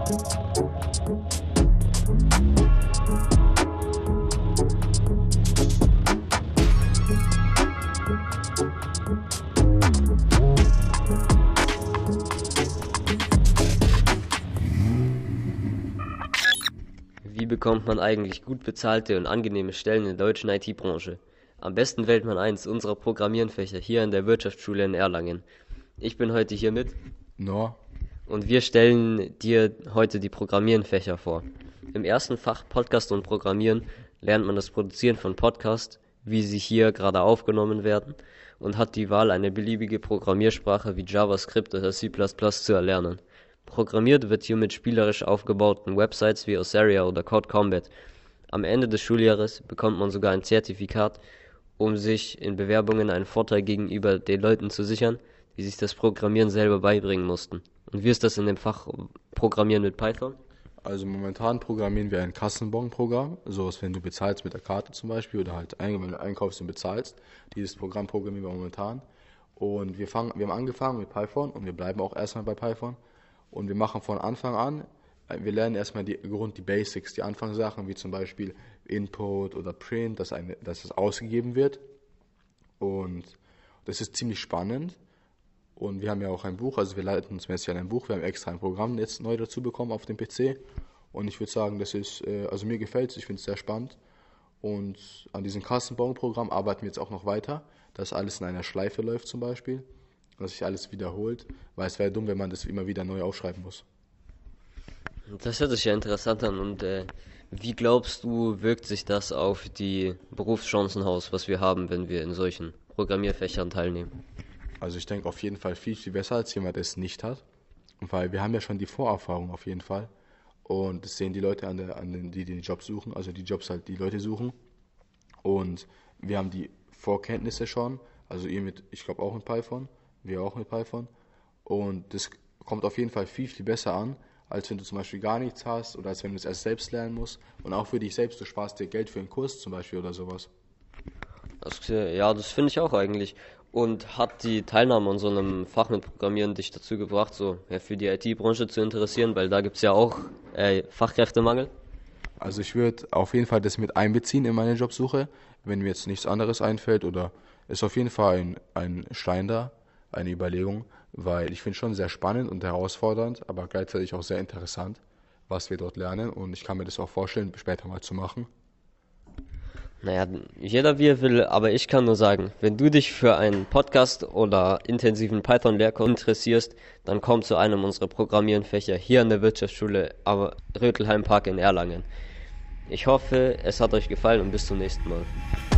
Wie bekommt man eigentlich gut bezahlte und angenehme Stellen in der deutschen IT-Branche? Am besten wählt man eins unserer Programmierenfächer hier an der Wirtschaftsschule in Erlangen. Ich bin heute hier mit No. und wir stellen dir heute die Programmierenfächer vor. Im ersten Fach Podcast und Programmieren lernt man das Produzieren von Podcasts, wie sie hier gerade aufgenommen werden, und hat die Wahl, eine beliebige Programmiersprache wie JavaScript oder C++ zu erlernen. Programmiert wird hier mit spielerisch aufgebauten Websites wie Osseria oder Code Combat. Am Ende des Schuljahres bekommt man sogar ein Zertifikat, um sich in Bewerbungen einen Vorteil gegenüber den Leuten zu sichern, die sich das Programmieren selber beibringen mussten. Und wie ist das in dem Fach Programmieren mit Python? Also momentan programmieren wir ein Kassenbon-Programm, sowas, wenn du bezahlst mit der Karte zum Beispiel oder halt wenn du einkaufst und bezahlst. Dieses Programm programmieren wir momentan. Und wir haben angefangen mit Python und wir bleiben auch erstmal bei Python. Und wir machen von Anfang an, wir lernen erstmal die Basics, die Anfangssachen, wie zum Beispiel Input oder Print, dass es ausgegeben wird. Und das ist ziemlich spannend. Und wir haben ja auch ein Buch, also wir leiten uns mäßig an ein Buch. Wir haben extra ein Programm jetzt neu dazu bekommen auf dem PC. Und ich würde sagen, das ist, also mir gefällt es, ich finde es sehr spannend. Und an diesem Kassenbon-Programm arbeiten wir jetzt auch noch weiter, dass alles in einer Schleife läuft zum Beispiel. Dass sich alles wiederholt, weil es wäre dumm, wenn man das immer wieder neu aufschreiben muss. Das hört sich ja interessant an. Und wie glaubst du, wirkt sich das auf die Berufschancen aus, was wir haben, wenn wir in solchen Programmierfächern teilnehmen? Also ich denke auf jeden Fall viel, viel besser, als jemand, der es nicht hat. Weil wir haben ja schon die Vorerfahrung auf jeden Fall. Und das sehen die Leute die den Job suchen, also die Jobs halt die Leute suchen. Und wir haben die Vorkenntnisse schon, also ich glaube auch mit Python. Wir auch mit Python. Und das kommt auf jeden Fall viel, viel besser an, als wenn du zum Beispiel gar nichts hast oder als wenn du es erst selbst lernen musst. Und auch für dich selbst, du sparst dir Geld für einen Kurs zum Beispiel oder sowas. Das finde ich auch eigentlich. Und hat die Teilnahme an so einem Fach mit Programmieren dich dazu gebracht, für die IT-Branche zu interessieren? Weil da gibt es ja auch Fachkräftemangel. Also ich würde auf jeden Fall das mit einbeziehen in meine Jobsuche, wenn mir jetzt nichts anderes einfällt oder ist auf jeden Fall ein Stein da. Eine Überlegung, weil ich finde es schon sehr spannend und herausfordernd, aber gleichzeitig auch sehr interessant, was wir dort lernen und ich kann mir das auch vorstellen, später mal zu machen. Naja, jeder wie er will, aber ich kann nur sagen, wenn du dich für einen Podcast oder intensiven Python-Lehrkurs interessierst, dann komm zu einem unserer Programmierenfächer hier an der Wirtschaftsschule am Rötelheim Park in Erlangen. Ich hoffe, es hat euch gefallen und bis zum nächsten Mal.